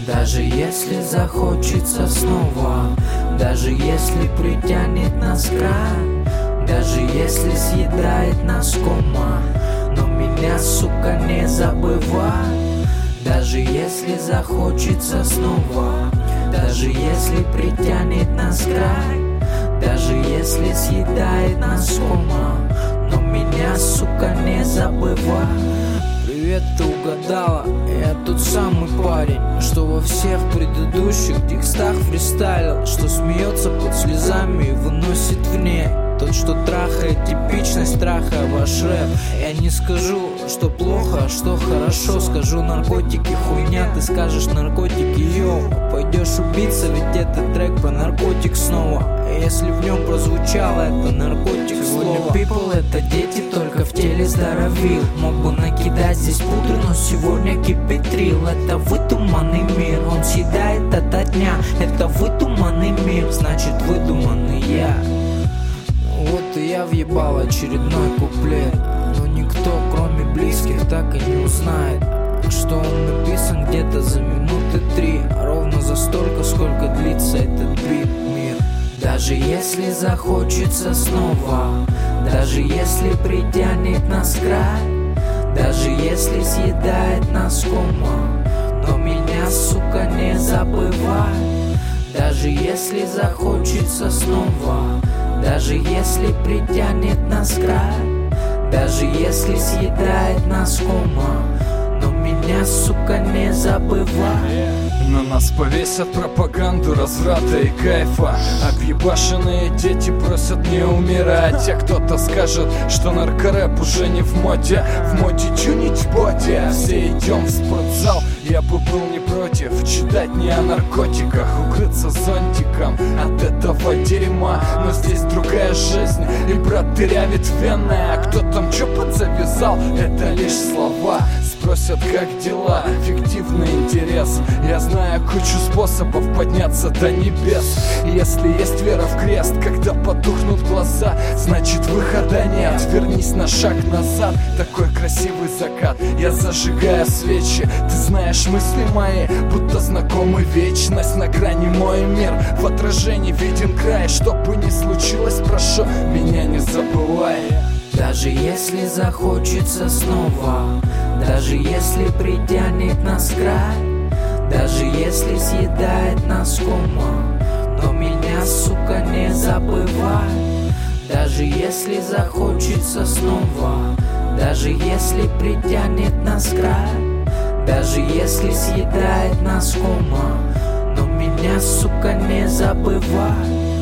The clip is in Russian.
Даже если захочется снова, даже если притянет нас край, даже если съедает нас кома, но меня, сука, не забывай. Даже если захочется снова, даже если притянет нас край, даже если съедает нас кома, но меня, сука, не забывай. Привет, ты угадала, я тот самый парень, что во всех предыдущих текстах фристайлил, что смеется под слезами и выносит в ней. Тот, что трахает типичность, трахая ваш рэп. Я не скажу, что плохо, а что хорошо. Скажу наркотики хуйня, ты скажешь наркотики йоу. Пойдешь убиться, ведь это трек про наркотик снова. Если в нем прозвучало это наркотик слово. People это дети, только в теле здоровил. Мог бы накидать здесь пудры, но сегодня кипятрил. Это выдуманный мир, он съедает ото дня. Это выдуманный мир, значит выдуманный я. Вот и я въебал очередной куплет, но никто, кроме близких, так и не узнает, что он написан где-то за минуты 3, ровно за столько, сколько длится этот бит мир. Даже если захочется снова, даже если притянет нас край, даже если съедает нас кома, но меня, сука, не забывай. Даже если захочется снова, даже если притянет нас край, даже если съедает нас кома, но меня, сука, не забывай. На нас повесят пропаганду разврата и кайфа. Объебашенные дети просят не умирать. А кто-то скажет, что наркорэп уже не в моде. В моде тюнить боди. Все идем в спортзал, я бы был не против читать не о наркотиках, укрыться зонтиком от этого дерьма. Но здесь другая жизнь, и брат дырявит вены. А кто там чё подзавязал, это лишь слова. Спросят, как дела, фиктивный интерес. Я знаю кучу способов подняться до небес. Если есть вера в крест, когда потухнут глаза, значит выхода нет, вернись на шаг назад. Такой красивый закат, я зажигаю свечи. Ты знаешь мысли мои, будто знакомы вечность. На грани мой мир, в отражении виден край. Что бы ни случилось, прошу, меня не забывай. Даже если захочется снова, даже если притянет нас край, даже если съедает нас кома, но меня, сука, не забывай. Даже если захочется снова, даже если притянет нас край, даже если съедает нас кома, но меня, сука, не забывай.